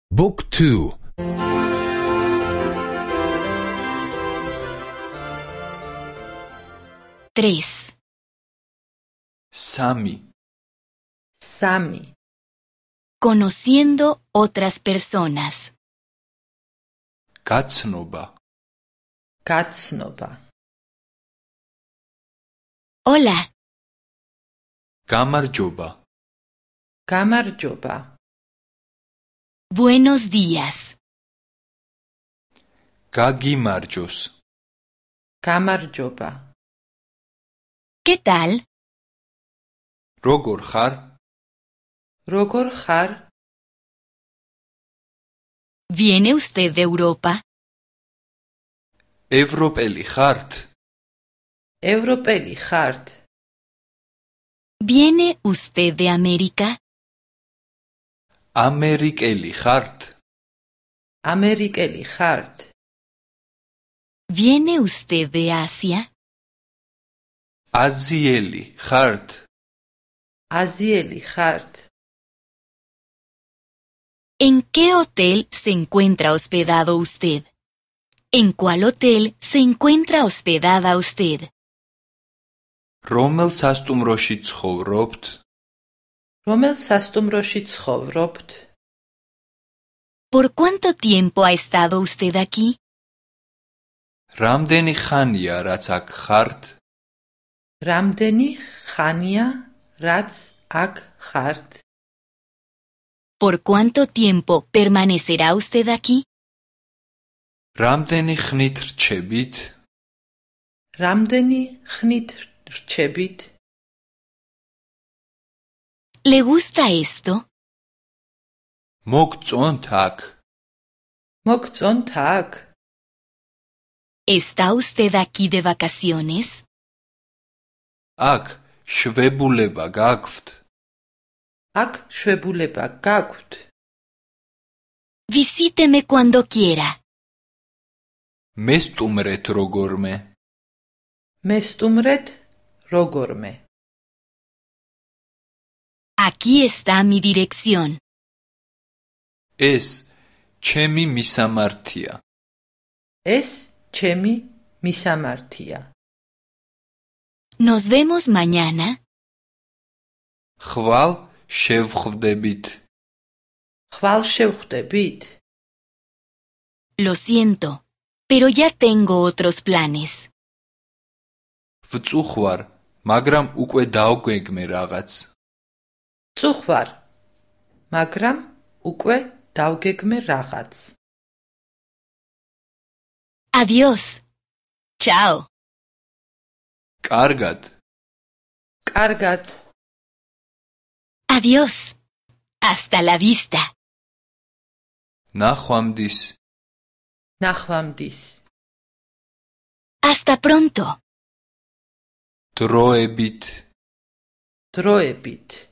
บุ๊กทู tres Sami conociendo otras personas Gacnova hola Gamarjoba buenos días Gagimarjos ¿qué tal? Rogor xar ¿Viene usted de Europa? Evropeli xart ¿Viene usted de América? Amerikeli xart ¿Viene usted de Asia? Azieli xart ¿En qué hotel se encuentra hospedado usted? ¿En cuál hotel se encuentra hospedada usted? რომელ სასტუმროში ცხოვრობთ? ¿Por cuánto tiempo ha estado usted aquí? რამდენი ხანია რაც აქ ხართ? ¿Por cuánto tiempo permanecerá usted aquí? რამდენი ხნით რჩებით? ¿Le gusta esto? მოგწონთ აქ? ¿Está usted aquí de vacaciones? აქ შვებულება გაქვთ? Visíteme cuando quiera. მესტუმრეთ როგორმე? Aquí está mi dirección. ეს ჩემი მისამართია. Nos vemos mañana. ხვალ შევხვდებით? Lo siento, pero ya tengo otros planes. ვწუხვარ, მაგრამ უკვე დავგეგმე რაღაც. Adiós. Chao. კარგად. Adiós. Hasta la vista. ნახვამდის. Hasta pronto. დროებით.